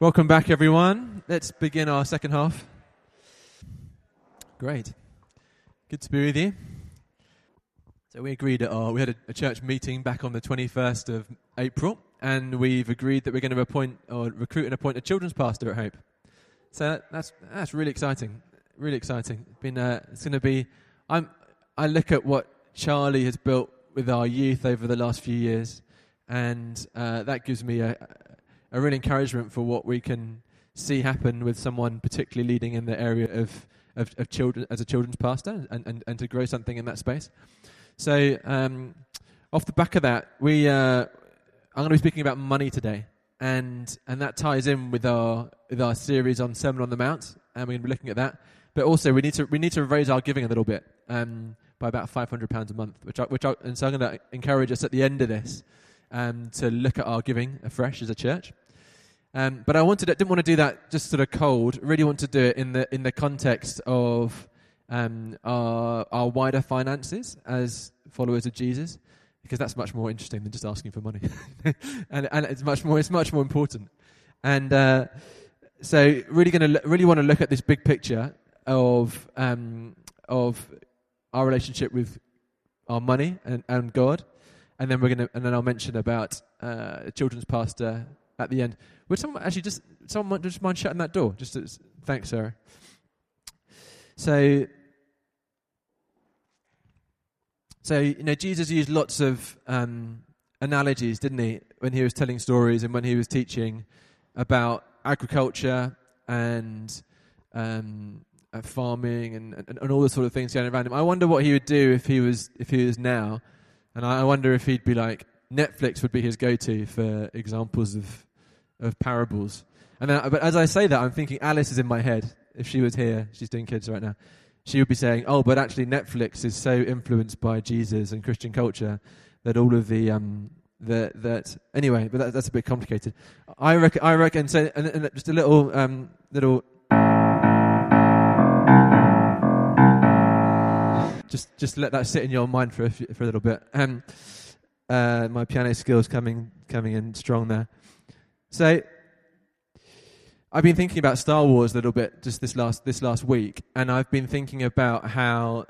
Welcome back, everyone. Let's begin our second half. Great. Good to be with you. So we agreed we had a church meeting back on the 21st of April, and we've agreed that we're going to recruit and appoint a children's pastor at Hope. So that's really exciting. Really exciting. It's going to be. I look at what Charlie has built with our youth over the last few years, and that gives me a real encouragement for what we can see happen with someone particularly leading in the area of children as a children's pastor and to grow something in that space. So off the back of that, I'm going to be speaking about money today, and that ties in with our series on Sermon on the Mount, and we're going to be looking at that. But also we need to raise our giving a little bit by about £500 a month, and so I'm going to encourage us at the end of this to look at our giving afresh as a church. But I didn't want to do that just sort of cold. Really want to do it in the context of our wider finances as followers of Jesus, because that's much more interesting than just asking for money, and it's much more important. And so really want to look at this big picture of our relationship with our money and God, and then I'll mention about a children's pastor at the end. Would someone just mind shutting that door? Thanks, Sarah. So Jesus used lots of analogies, didn't he, when he was telling stories and when he was teaching about agriculture and farming and all the sort of things going around him. I wonder what he would do if he was now, and I wonder if he'd be like, Netflix would be his go-to for examples of parables. But as I say that, I'm thinking Alice is in my head. If she was here, she's doing kids right now, she would be saying, "Oh, but actually Netflix is so influenced by Jesus and Christian culture that all of anyway." But that's a bit complicated. I reckon. So, and just a little. Just let that sit in your mind for a little bit. My piano skills coming in strong there. So I've been thinking about Star Wars a little bit just this last week, and I've been thinking about how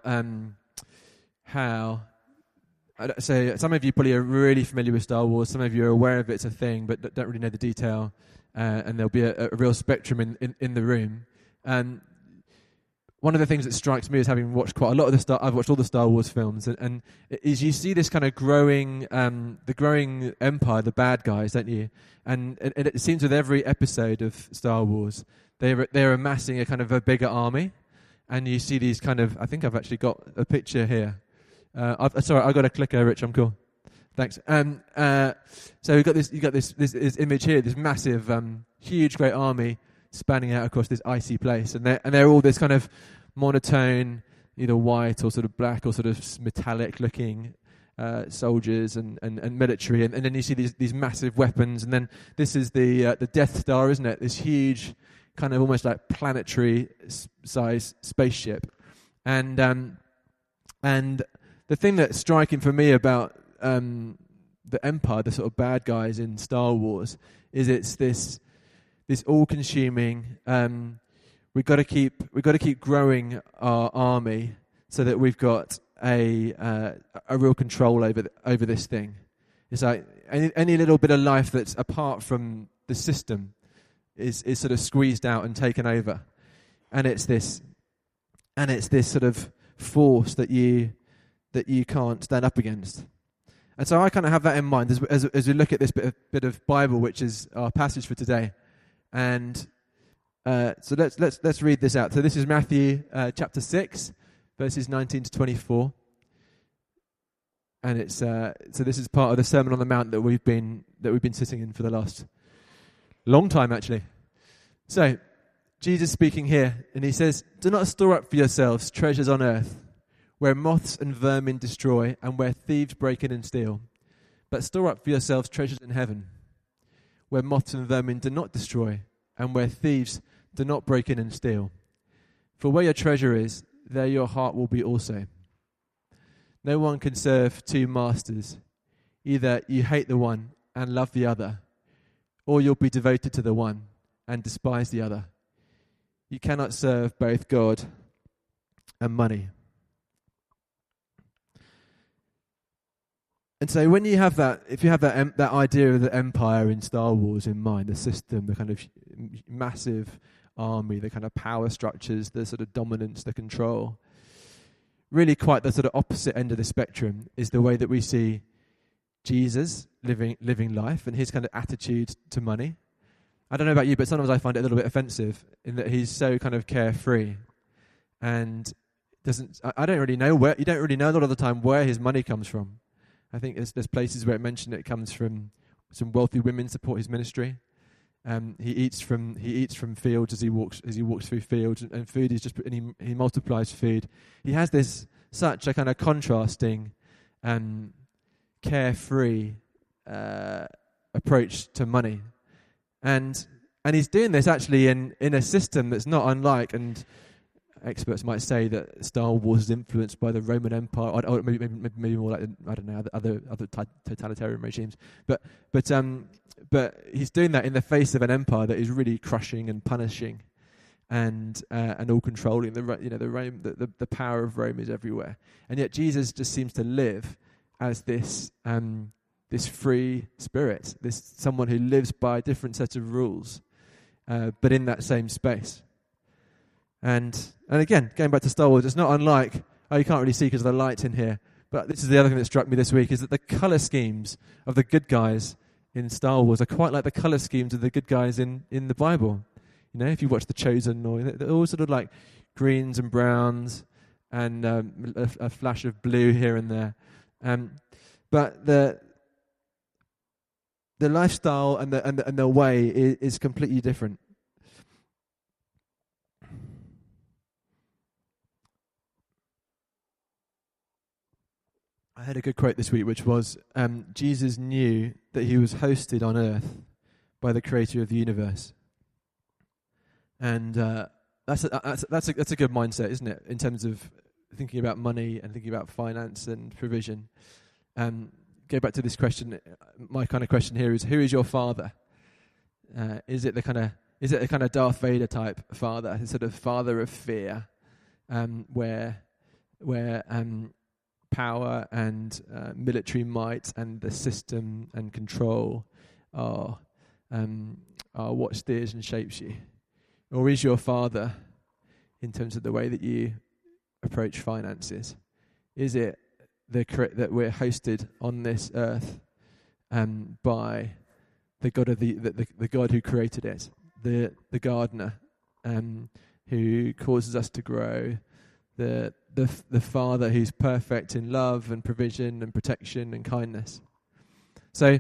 so some of you probably are really familiar with Star Wars, some of you are aware of it's a thing, but don't really know the detail, and there'll be a real spectrum in the room. One of the things that strikes me is having watched quite a lot of I've watched all the Star Wars films, and is you see this kind of growing empire, the bad guys, don't you? And it seems with every episode of Star Wars, they're amassing a kind of a bigger army, and you see these kind of. I think I've actually got a picture here. I got a clicker, Rich. I'm cool. Thanks. So you got this image here, this massive, huge, great army spanning out across this icy place, and they're all this kind of monotone, either white or sort of black or sort of metallic looking soldiers and military, and then you see these massive weapons, and then this is the Death Star, isn't it? This huge kind of almost like planetary size spaceship, and the thing that's striking for me about the Empire, the sort of bad guys in Star Wars, is it's this all-consuming. We've got to keep growing our army so that we've got a real control over this thing. It's like any little bit of life that's apart from the system is sort of squeezed out and taken over, and it's this sort of force that you can't stand up against. And so I kind of have that in mind as we look at this bit of Bible, which is our passage for today. And so let's read this out. So this is Matthew chapter 6, verses 19 to 24, and it's so this is part of the Sermon on the Mount that we've been sitting in for the last long time, actually. So Jesus speaking here, and he says, "Do not store up for yourselves treasures on earth, where moths and vermin destroy, and where thieves break in and steal, but store up for yourselves treasures in heaven, where moths and vermin do not destroy, and where thieves do not break in and steal. For where your treasure is, there your heart will be also. No one can serve two masters. Either you hate the one and love the other, or you'll be devoted to the one and despise the other. You cannot serve both God and money. And so when you have that, if you have that idea of the empire in Star Wars in mind, the system, the kind of massive army, the kind of power structures, the sort of dominance, the control, really quite the sort of opposite end of the spectrum is the way that we see Jesus living life and his kind of attitude to money. I don't know about you, but sometimes I find it a little bit offensive in that he's so kind of carefree and I don't really know you don't really know a lot of the time where his money comes from. I think there's places where it mentioned it comes from some wealthy women support his ministry. He eats from fields as he walks through fields, and food is just, and he multiplies food. He has such a kind of contrasting, carefree approach to money, and he's doing this actually in a system that's not unlike. And experts might say that Star Wars is influenced by the Roman Empire, or maybe more like, I don't know, other totalitarian regimes. But he's doing that in the face of an empire that is really crushing and punishing, and all controlling. The power of Rome is everywhere, and yet Jesus just seems to live as this free spirit, this someone who lives by a different set of rules, but in that same space. And again, going back to Star Wars, it's not unlike, you can't really see because of the light in here, but this is the other thing that struck me this week, is that the colour schemes of the good guys in Star Wars are quite like the colour schemes of the good guys in the Bible. You know, if you watch The Chosen, they're all sort of like greens and browns and a flash of blue here and there. But the lifestyle and the way is completely different. I heard a good quote this week, which was, Jesus knew that he was hosted on earth by the creator of the universe. And that's a good mindset, isn't it, in terms of thinking about money and thinking about finance and provision. Go back to this question. My kind of question here is, who is your father? Is it the kind of Darth Vader type father, a sort of father of fear, where power and military might and the system and control are what steers and shapes you? Or is your father, in terms of the way that you approach finances, is it that we're hosted on this earth by the God of the God who created it, the gardener, who causes us to grow, the Father who's perfect in love and provision and protection and kindness. So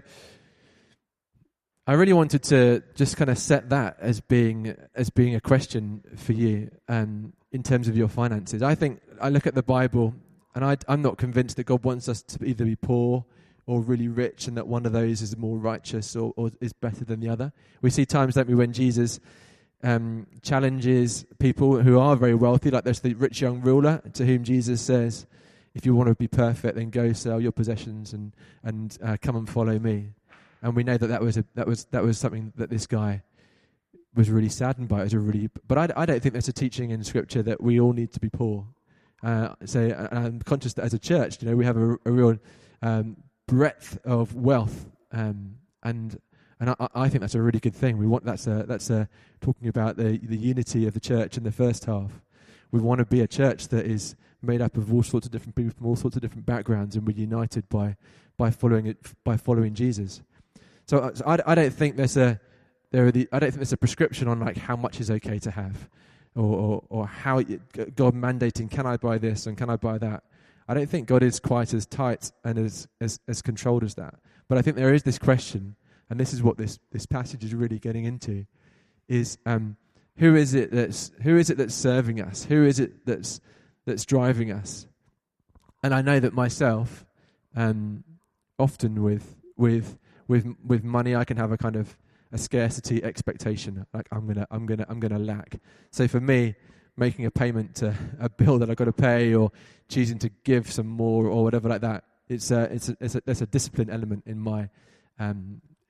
I really wanted to just kind of set that as being a question for you in terms of your finances. I think I look at the Bible and I'm not convinced that God wants us to either be poor or really rich, and that one of those is more righteous or is better than the other. We see times, don't we, when Jesus challenges people who are very wealthy, like there's the rich young ruler to whom Jesus says, if you want to be perfect, then go sell your possessions and come and follow me. And we know that was something that this guy was really saddened by. But I don't think there's a teaching in Scripture that we all need to be poor. So I'm conscious that as a church, we have a real breadth of wealth, and I think that's a really good thing. We want that's talking about the unity of the church in the first half. We want to be a church that is made up of all sorts of different people from all sorts of different backgrounds, and we're united by following Jesus. So I don't think there's a prescription on like how much is okay to have, or how God mandating, can I buy this and can I buy that? I don't think God is quite as tight and as controlled as that. But I think there is this question, and this is what this passage is really getting into, is who is it that's serving us? Who is it that's driving us? And I know that myself, often with money, I can have a kind of a scarcity expectation, like I'm gonna lack. So for me, making a payment to a bill that I've got to pay, or choosing to give some more, or whatever like that, there's a discipline element in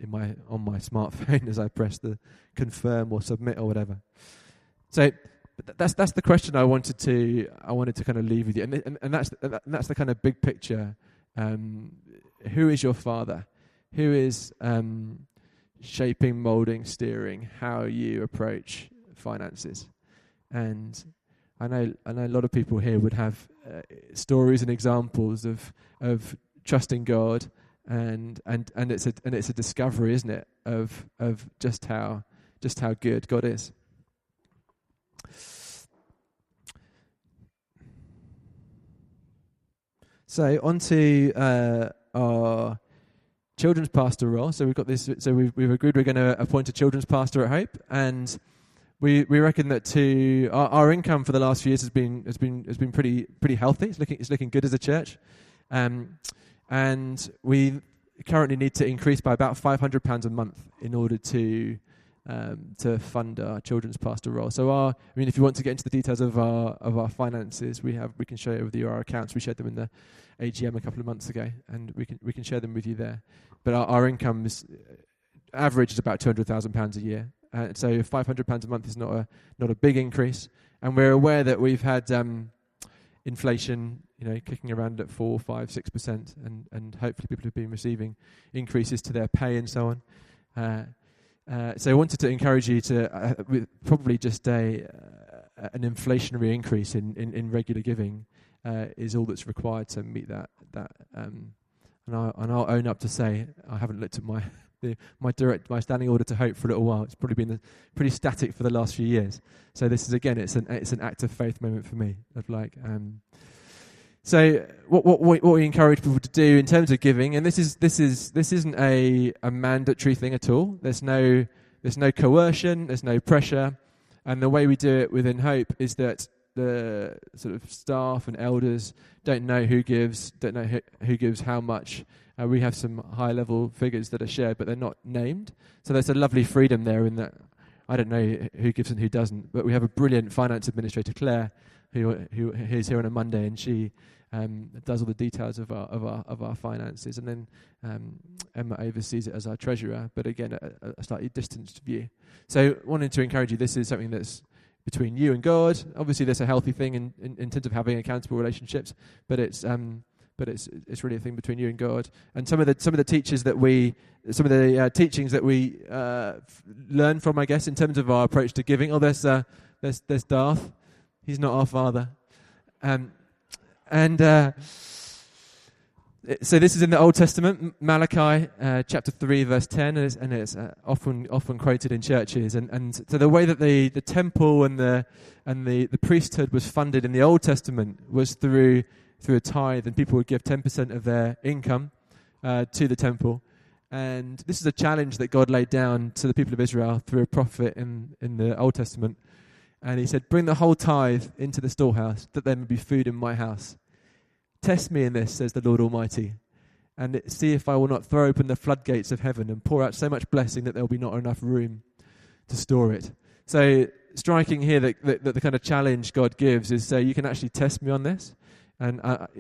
on my smartphone as I press the confirm or submit or whatever. So that's the question I wanted to kind of leave with you, and that's the kind of big picture. Who is your Father? Who is shaping, molding, steering how you approach finances? And I know a lot of people here would have stories and examples of trusting God, and it's a discovery, isn't it, of just how good God is. So on to our children's pastor role. So we've got this. So we've agreed we're going to appoint a children's pastor at Hope, and we reckon that our income for the last few years has been pretty healthy. It's looking good as a church, and we currently need to increase by about £500 a month in order to fund our children's pastor role. So if you want to get into the details of our finances, we can show you with you our accounts. We shared them in the AGM a couple of months ago, and we can share them with you there. But our income is average is about £200,000 a year, so £500 a month is not a big increase. And we're aware that we've had inflation, kicking around at 4%, 5%, 6%, and hopefully people have been receiving increases to their pay and so on. So I wanted to encourage you to probably just an inflationary increase in regular giving is all that's required to meet that. And I'll own up to say I haven't looked at my standing order to Hope for a little while. It's probably been pretty static for the last few years. So this is again, it's an act of faith moment for me of like. So what we encourage people to do in terms of giving, and this isn't a mandatory thing at all. There's no coercion, there's no pressure, and the way we do it within Hope is that the sort of staff and elders don't know who gives how much. We have some high level figures that are shared, but they're not named. So there's a lovely freedom there in that I don't know who gives and who doesn't, but we have a brilliant finance administrator, Claire, who is here on a Monday, and she does all the details of our finances, and then Emma oversees it as our treasurer, but again a slightly distanced view. So wanting to encourage you, this is something that's between you and God. Obviously there's a healthy thing in terms of having accountable relationships, but it's really a thing between you and God. And some of the teachings that we learn from, I guess, in terms of our approach to giving. There's Darth. He's not our father. So this is in the Old Testament, Malachi chapter 3, verse 10, and it's often quoted in churches. And so the way that the temple and the priesthood was funded in the Old Testament was through a tithe, and people would give 10% of their income to the temple. And this is a challenge that God laid down to the people of Israel through a prophet in the Old Testament. And he said, "Bring the whole tithe into the storehouse, that there may be food in my house. Test me in this, says the Lord Almighty, and see if I will not throw open the floodgates of heaven and pour out so much blessing that there will be not enough room to store it." So striking here that the kind of challenge God gives is, so you can actually test me on this. And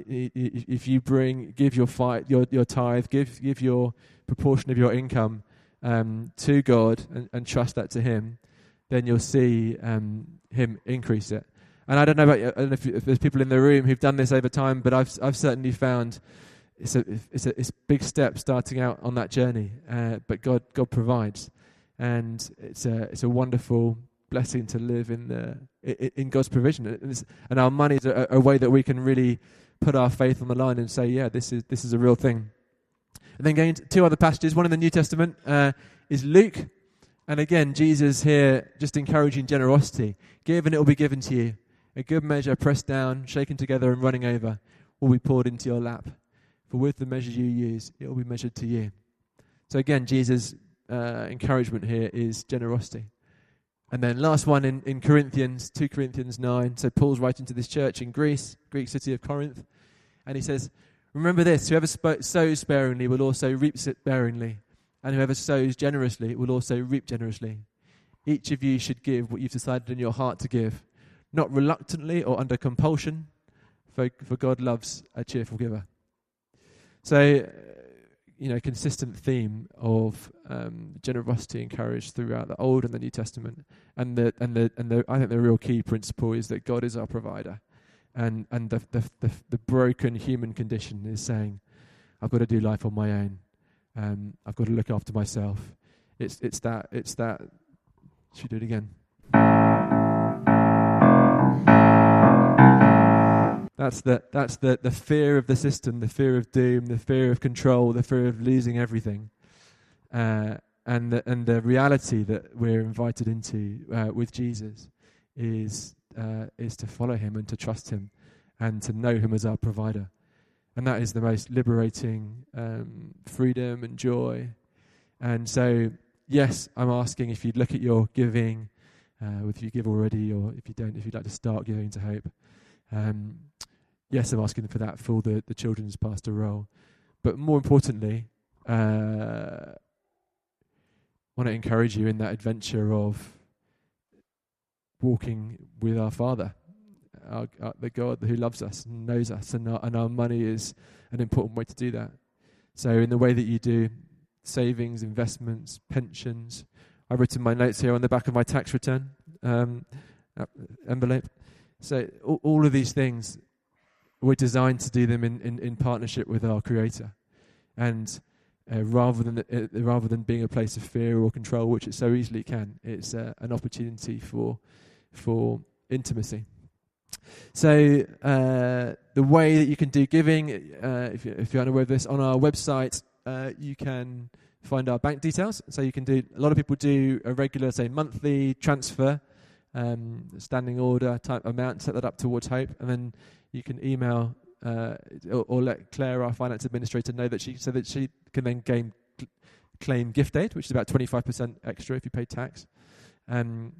if you give your tithe, give your proportion of your income to God and trust that to Him, then you'll see Him increase it. And I don't know if there's people in the room who've done this over time, but I've certainly found it's a big step starting out on that journey. But God provides, and it's a wonderful blessing to live in God's provision. And our money is a way that we can really put our faith on the line and say, yeah, this is a real thing. And then going to two other passages. One in the New Testament is Luke. And again, Jesus here just encouraging generosity. Give and it will be given to you. A good measure pressed down, shaken together and running over will be poured into your lap. For with the measure you use, it will be measured to you. So again, Jesus' encouragement here is generosity. And then last one in Corinthians, 2 Corinthians 9. So Paul's writing to this church in Greece, Greek city of Corinth. And he says, "Remember this, whoever sows sparingly will also reap sparingly. And whoever sows generously will also reap generously. Each of you should give what you've decided in your heart to give, not reluctantly or under compulsion, for God loves a cheerful giver." So, consistent theme of generosity encouraged throughout the Old and the New Testament, and I think the real key principle is that God is our provider, and the broken human condition is saying, I've got to do life on my own, I've got to look after myself. It's that. Should we do it again? That's the fear of the system, the fear of doom, the fear of control, the fear of losing everything, and the reality that we're invited into with Jesus is to follow him and to trust him and to know him as our provider, and that is the most liberating freedom and joy. And so, yes, I'm asking if you'd look at your giving, if you give already, or if you don't, if you'd like to start giving to Hope. Yes, I'm asking for that for the children's pastor role. But more importantly, I want to encourage you in that adventure of walking with our Father, the God who loves us and knows us, and our money is an important way to do that. So in the way that you do savings, investments, pensions, I've written my notes here on the back of my tax return envelope. So all of these things, we're designed to do them in partnership with our Creator, and rather than being a place of fear or control, which it so easily can, it's an opportunity for intimacy. So the way that you can do giving, if you're unaware of this, on our website you can find our bank details. So you can do. A lot of people do a regular, say, monthly transfer. Standing order type amount, set that up towards Hope, and then you can email or let Claire, our finance administrator, know that she can then claim gift aid, which is about 25% extra if you pay tax, and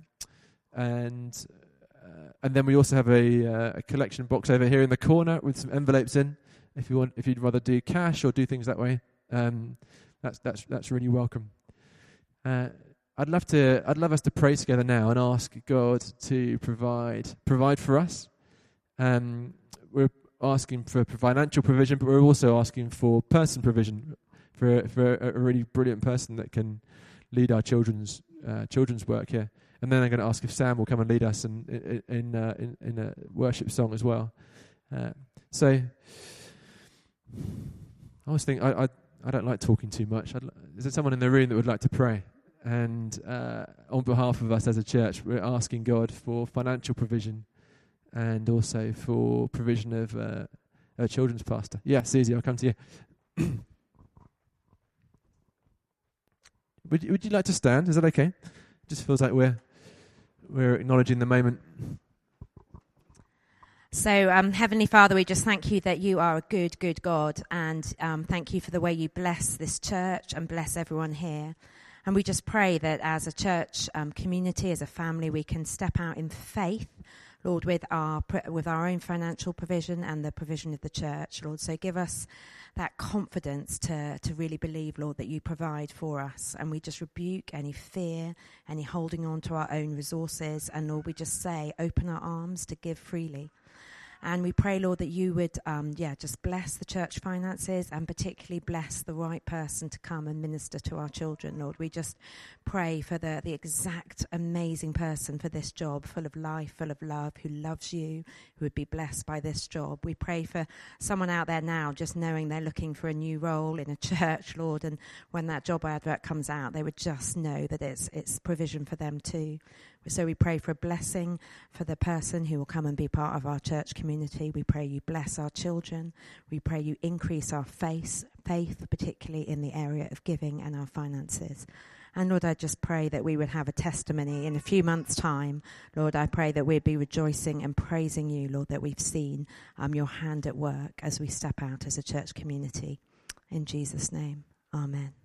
then we also have a collection box over here in the corner with some envelopes in. If you'd rather do cash or do things that way, that's really welcome. I'd love us to pray together now and ask God to provide for us. We're asking for financial provision, but we're also asking for person provision for a really brilliant person that can lead our children's work here. And then I'm going to ask if Sam will come and lead us in a worship song as well. So I was thinking, I don't like talking too much. Is there someone in the room that would like to pray? And on behalf of us as a church, we're asking God for financial provision and also for provision of a children's pastor. Yeah, Susie, I'll come to you. Would you like to stand? Is that okay? It just feels like we're acknowledging the moment. So, Heavenly Father, we just thank you that you are a good, good God, and thank you for the way you bless this church and bless everyone here. And we just pray that as a church community, as a family, we can step out in faith, Lord, with our own financial provision and the provision of the church, Lord. So give us that confidence to really believe, Lord, that you provide for us. And we just rebuke any fear, any holding on to our own resources. And Lord, we just say, open our arms to give freely. And we pray, Lord, that you would, just bless the church finances and particularly bless the right person to come and minister to our children, Lord. We just pray for the exact amazing person for this job, full of life, full of love, who loves you, who would be blessed by this job. We pray for someone out there now just knowing they're looking for a new role in a church, Lord, and when that job advert comes out, they would just know that it's provision for them too. So we pray for a blessing for the person who will come and be part of our church community. We pray you bless our children. We pray you increase our faith, particularly in the area of giving and our finances. And Lord, I just pray that we would have a testimony in a few months' time. Lord, I pray that we'd be rejoicing and praising you, Lord, that we've seen your hand at work as we step out as a church community. In Jesus' name, amen.